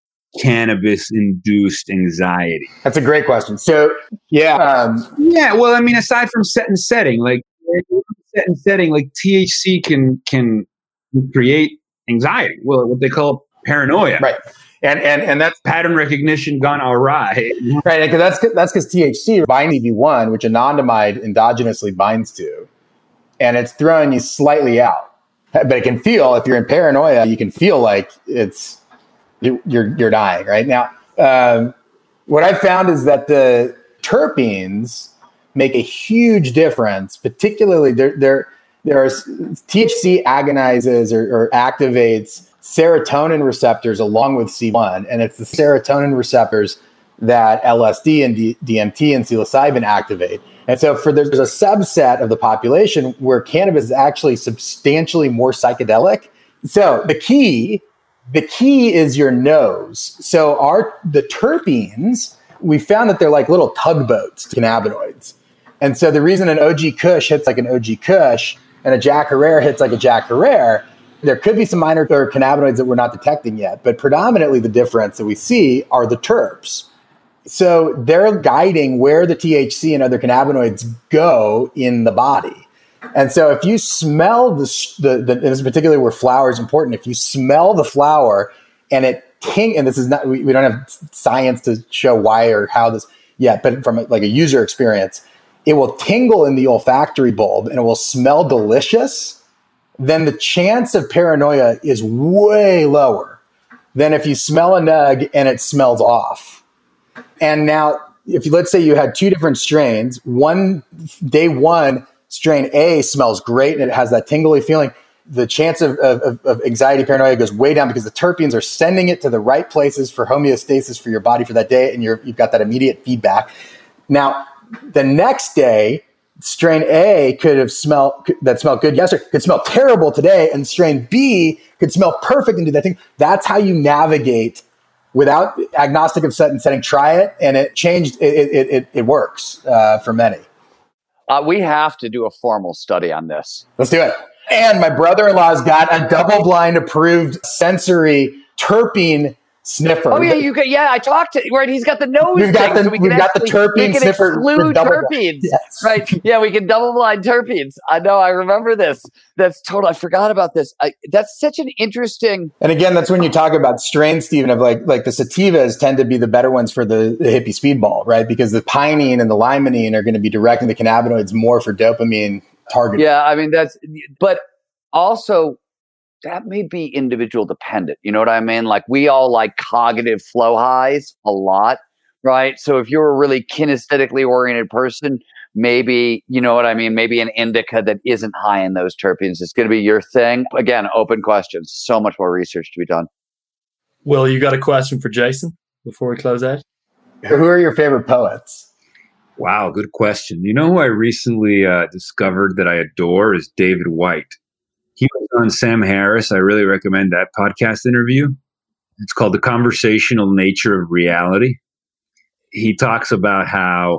cannabis-induced anxiety? That's a great question. So, yeah. Um, yeah, well, I mean, aside from set and setting, like, set and setting, like, T H C can can create anxiety, well, what they call paranoia, right? And and and that's pattern recognition gone awry, right? And that's that's because T H C binds C B one, which anandamide endogenously binds to, and it's throwing you slightly out. But it can feel, if you're in paranoia, you can feel like it's you're you're dying right now. Um, what I've found is that the terpenes make a huge difference, particularly they're they're. There are T H C agonizes or, or activates serotonin receptors along with C B one, and it's the serotonin receptors that L S D and D- DMT and psilocybin activate. And so, for there's a subset of the population where cannabis is actually substantially more psychedelic. So the key, the key is your nose. So our the terpenes, we found that they're like little tugboats to cannabinoids. And so the reason an O G Kush hits like an O G Kush and a Jack Herer hits like a Jack Herer, there could be some minor cannabinoids that we're not detecting yet, but predominantly the difference that we see are the terps. So they're guiding where the T H C and other cannabinoids go in the body. And so if you smell the, the, the this is particularly where flower is important, if you smell the flower and it ting, and this is not, we, we don't have science to show why or how this yet, but from like a user experience, it will tingle in the olfactory bulb and it will smell delicious, then the chance of paranoia is way lower than if you smell a nug and it smells off. And now, if you, let's say you had two different strains, one day one, strain A smells great and it has that tingly feeling. The chance of, of, of anxiety, paranoia goes way down because the terpenes are sending it to the right places for homeostasis for your body for that day, and you're, you've got that immediate feedback. Now, the next day, strain A could have smelled that smelled good yesterday, could smell terrible today, and strain B could smell perfect and do that thing. That's how you navigate without agnostic of set and setting. Try it, and it changed. It it it, it works uh, for many. Uh, we have to do a formal study on this. Let's do it. And my brother-in-law's got a double-blind approved sensory terpene sniffer. Oh yeah, you could. Yeah, I talked to right. He's got the nose. We've got thing, the so we we've can got the actually, terpene we can sniffer. exclude terpenes. Yes. Right? Yeah, we can double blind terpenes. I know. I remember this. That's total. I forgot about this. I, that's such an interesting. And again, that's when you talk about strains, Stephen, of like like the sativas tend to be the better ones for the, the hippie speedball, right? Because the pinene and the limonene are going to be directing the cannabinoids more for dopamine targeting. Yeah, I mean that's. But also, that may be individual dependent. You know what I mean? Like we all like cognitive flow highs a lot, right? So if you're a really kinesthetically oriented person, maybe, you know what I mean? Maybe an indica that isn't high in those terpenes is going to be your thing. Again, open questions. So much more research to be done. Will, you got a question for Jason before we close out? Who are your favorite poets? Wow, good question. You know who I recently uh, discovered that I adore is David White. He was on Sam Harris. I really recommend that podcast interview. It's called The Conversational Nature of Reality. He talks about how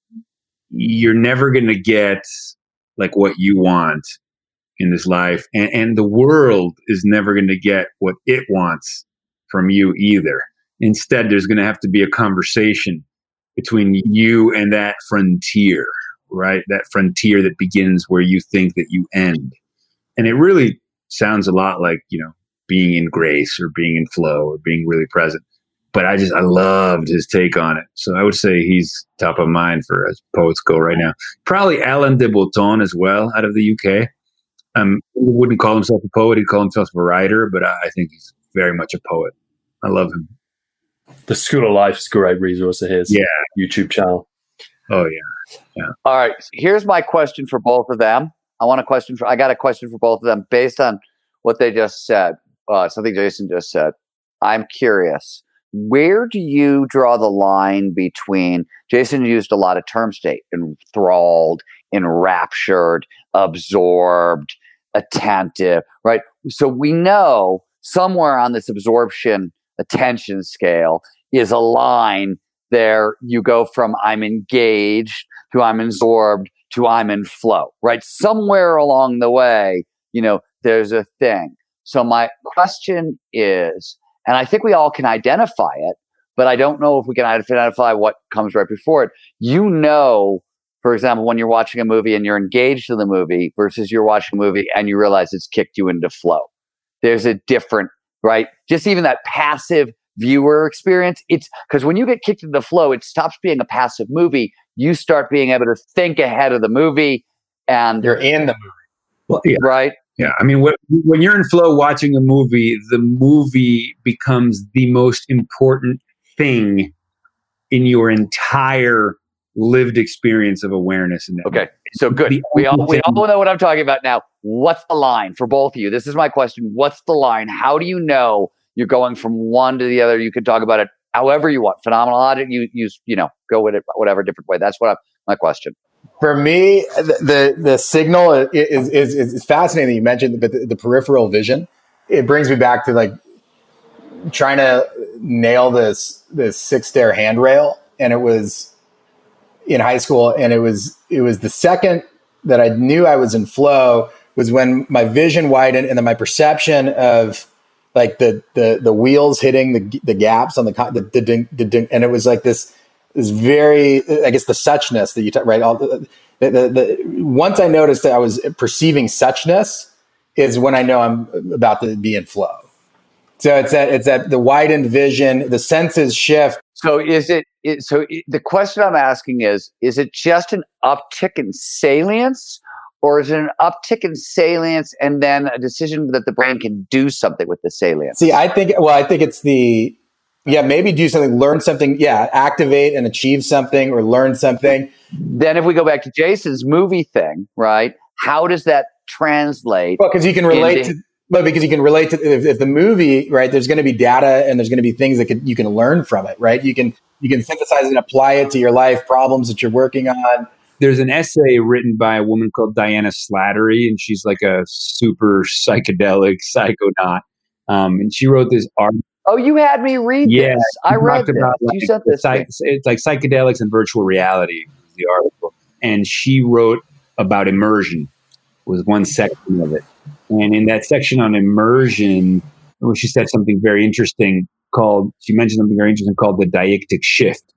you're never going to get like what you want in this life. And, and the world is never going to get what it wants from you either. Instead, there's going to have to be a conversation between you and that frontier, right? That frontier that begins where you think that you end. And it really sounds a lot like, you know, being in grace or being in flow or being really present. But I just, I loved his take on it. So I would say he's top of mind for as poets go right now. Probably Alain de Botton as well, out of the U K. Um, he wouldn't call himself a poet. He'd call himself a writer, but I, I think he's very much a poet. I love him. The School of Life is a great resource of his. Yeah. YouTube channel. Oh, yeah. Yeah. All right. Here's my question for both of them. I want a question for, I got a question for both of them based on what they just said, uh, something Jason just said. I'm curious, where do you draw the line between, Jason used a lot of term state, enthralled, enraptured, absorbed, attentive, right? So we know somewhere on this absorption attention scale is a line there. You go from I'm engaged to I'm absorbed to I'm in flow, right? Somewhere along the way, you know, there's a thing. So my question is, and I think we all can identify it, but I don't know if we can identify what comes right before it. You know, for example, when you're watching a movie and you're engaged in the movie versus you're watching a movie and you realize it's kicked you into flow. There's a different, right? Just even that passive viewer experience. It's because when you get kicked into flow, it stops being a passive movie. You start being able to think ahead of the movie, and You're in the movie. Well, yeah. right? Yeah, I mean, wh- when you're in flow watching a movie, the movie becomes the most important thing in your entire lived experience of awareness. In that Okay, movie. so good. The We all only we thing- all know what I'm talking about now. What's the line for both of you? This is my question. What's the line? How do you know you're going from one to the other? You can talk about it however you want. Phenomenologic, you use, you know, go with it whatever different way. That's what I'm, my question. For me, the the, the signal is, is is is fascinating that you mentioned, but the, the peripheral vision, it brings me back to like trying to nail this this six stair handrail, and it was in high school, and it was it was the second that I knew I was in flow was when my vision widened, and then my perception of like the the the wheels hitting the the gaps on the the, the, ding, the ding, and it was like this this very, I guess, the suchness that you talk, right? All the, the, the, the once I noticed that I was perceiving suchness is when I know I'm about to be in flow. So it's that it's that the widened vision, the senses shift. So is it, it so it, the question I'm asking is, is it just an uptick in salience, or is it an uptick in salience and then a decision that the brain can do something with the salience? See, I think, well, I think it's the, Yeah, maybe do something, learn something. Yeah, activate and achieve something or learn something. Then if we go back to Jason's movie thing, right? How does that translate? Well, because you can relate into- to, well, because you can relate to if, if the movie, right? There's going to be data and there's going to be things that could, you can learn from it, right? You can you can synthesize and apply it to your life problems that you're working on. There's an essay written by a woman called Diana Slattery, and she's like a super psychedelic psychonaut. Um, and she wrote this article. Oh, you had me read Yeah, this. I read this. About, like, you sent this. Psych- it's like psychedelics and virtual reality, the article. And she wrote about immersion, was one section of it. And in that section on immersion, she said something very interesting called, she mentioned something very interesting called the deictic shift.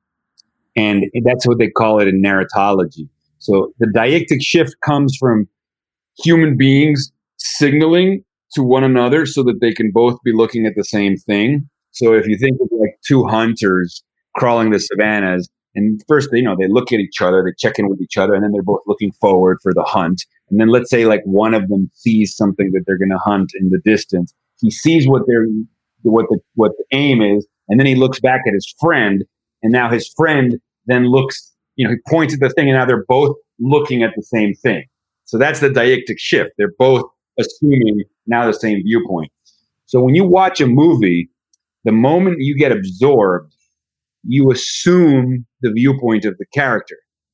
And that's what they call it in narratology. So the deictic shift comes from human beings signaling to one another so that they can both be looking at the same thing. So if you think of like two hunters crawling the savannas, and first, you know, they look at each other, they check in with each other, and then they're both looking forward for the hunt. And then let's say like one of them sees something that they're going to hunt in the distance. He sees what they're, what the, what the aim is. And then he looks back at his friend, and now his friend then looks, you know, he points at the thing, and now they're both looking at the same thing. So that's the deictic shift. They're both assuming now the same viewpoint. So when you watch a movie, the moment you get absorbed, you assume the viewpoint of the character.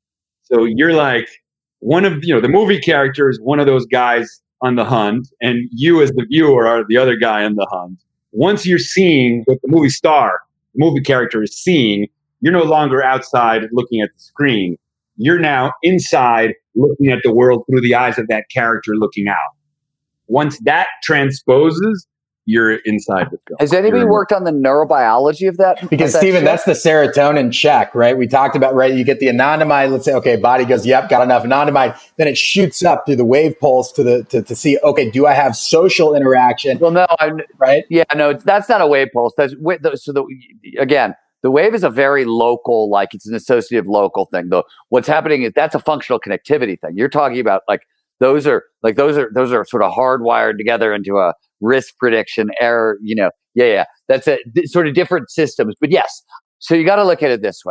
So you're like, one of, you know, the movie character is one of those guys on the hunt, and you as the viewer are the other guy on the hunt. Once you're seeing what the movie star, the movie character is seeing, you're no longer outside looking at the screen. You're now inside looking at the world through the eyes of that character looking out. Once that transposes, you're inside the film. Has anybody You're worked on the neurobiology of that? Because, of that Stephen, shift? that's the serotonin check, right? We talked about, right? You get the anandamide. Let's say, okay, body goes, yep, got enough anandamide. Then it shoots up through the wave pulse to the to, to see, okay, do I have social interaction? Well, no, I'm, right? Yeah, no, that's not a wave pulse. That's so. The, again, the wave is a very local, like it's an associative local thing. Though what's happening is that's a functional connectivity thing. You're talking about like those are like those are those are sort of hardwired together into a risk prediction error. You know, yeah, yeah. That's a th- sort of different systems. But yes, so you got to look at it this way.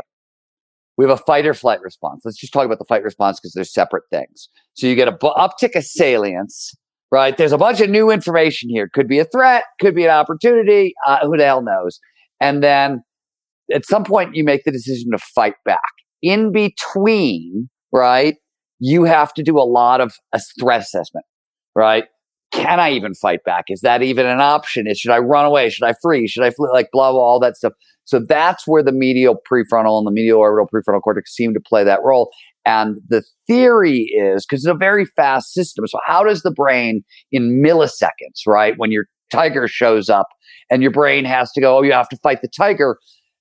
We have a fight or flight response. Let's just talk about the fight response because they're separate things. So you get a bu- uptick of salience, right? There's a bunch of new information here. Could be a threat, could be an opportunity. Uh, who the hell knows? And then at some point you make the decision to fight back. In between, right, you have to do a lot of a threat assessment, right? Can I even fight back? Is that even an option? Is, should I run away? Should I freeze? Should I flee? Like blah, blah, all that stuff. So that's where the medial prefrontal and the medial orbital prefrontal cortex seem to play that role. And the theory is, because it's a very fast system, so how does the brain in milliseconds, right, when your tiger shows up and your brain has to go, oh, you have to fight the tiger,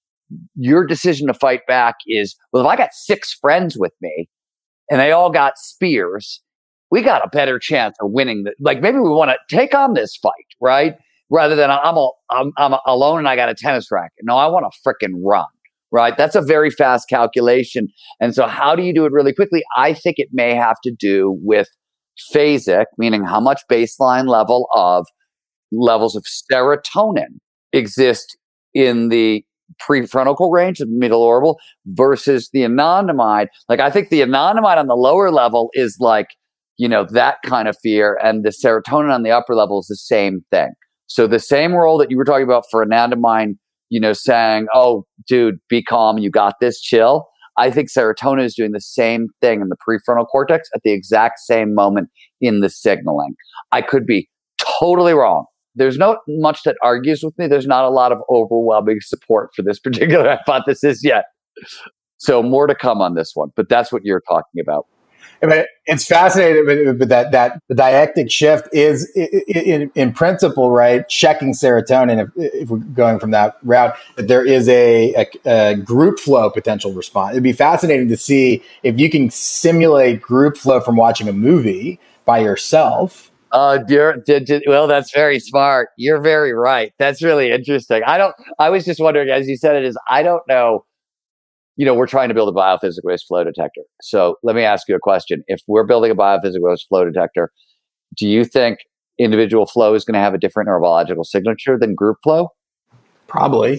your decision to fight back is, well, if I got six friends with me and they all got spears, we got a better chance of winning. The, like maybe we want to take on this fight, right? Rather than I'm, a, I'm, I'm alone and I got a tennis racket. No, I want to frickin' run, right? That's a very fast calculation. And so how do you do it really quickly? I think it may have to do with phasic, meaning how much baseline level of levels of serotonin exist in the prefrontal range, the middle orbital, versus the anandamide. Like I think the anandamide on the lower level is like, you know, that kind of fear, and the serotonin on the upper level is the same thing. So the same role that you were talking about for anandamide, you know, saying, oh, dude, be calm, you got this, chill. I think serotonin is doing the same thing in the prefrontal cortex at the exact same moment in the signaling. I could be totally wrong. There's not much that argues with me. There's not a lot of overwhelming support for this particular hypothesis yet. So more to come on this one, but that's what you're talking about. I mean, it's fascinating, but that that the deictic shift is, in, in principle, right, checking serotonin. If, if we're going from that route, that there is a, a, a group flow potential response. It'd be fascinating to see if you can simulate group flow from watching a movie by yourself. Uh, dear, did, did, well, that's very smart. You're very right. That's really interesting. I don't. I was just wondering, as you said it, is I don't know. You know, we're trying to build a biophysical-based flow detector. So let me ask you a question. If we're building a biophysical-based flow detector, do you think individual flow is going to have a different neurological signature than group flow? Probably.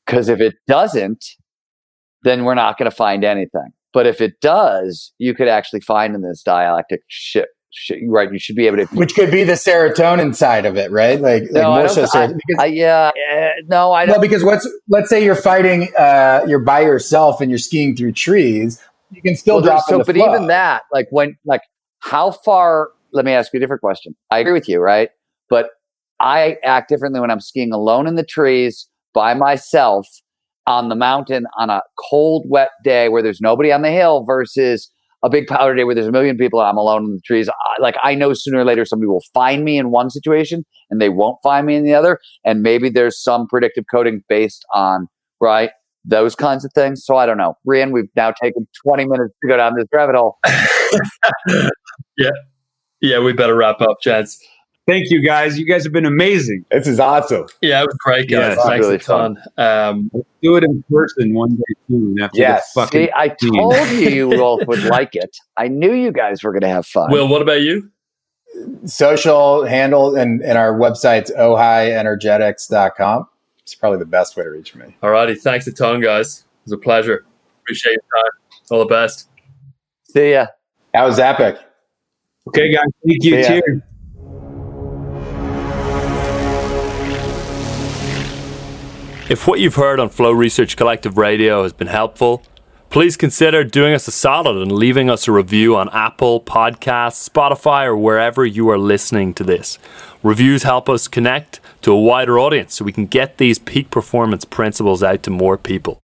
Because if it doesn't, then we're not going to find anything. But if it does, you could actually find in this dialectic shit. Shit, right, you should be able to, which could be the serotonin side of it, right? Like, like no, more so, I, because, I, yeah, uh, no, I don't. Well, because what's let's say you're fighting, uh, you're by yourself and you're skiing through trees, you can still well, drop so, in the but flow. even that, like when, like, how far? Let me ask you a different question. I agree with you, right? But I act differently when I'm skiing alone in the trees by myself on the mountain on a cold, wet day where there's nobody on the hill versus a big powder day where there's a million people and I'm alone in the trees. I, like I know sooner or later somebody will find me in one situation and they won't find me in the other. And maybe there's some predictive coding based on, right, those kinds of things. So I don't know. Rian, we've now taken twenty minutes to go down this rabbit hole. yeah. Yeah, we better wrap up, gents. Thank you, guys. You guys have been amazing. This is awesome. Yeah, it was great, guys. Yeah, Thanks really a ton. Um, Let's do it in person one day soon. After Yes. the fucking See, I told you you both would like it. I knew you guys were going to have fun. Will, what about you? Social handle and, and our website's ohio energetics dot com. It's probably the best way to reach me. Alrighty, thanks a ton, guys. It was a pleasure. Appreciate your time. All the best. See ya. That was epic. Okay, guys. Thank you. See ya. Cheers. If what you've heard on Flow Research Collective Radio has been helpful, please consider doing us a solid and leaving us a review on Apple Podcasts, Spotify, or wherever you are listening to this. Reviews help us connect to a wider audience so we can get these peak performance principles out to more people.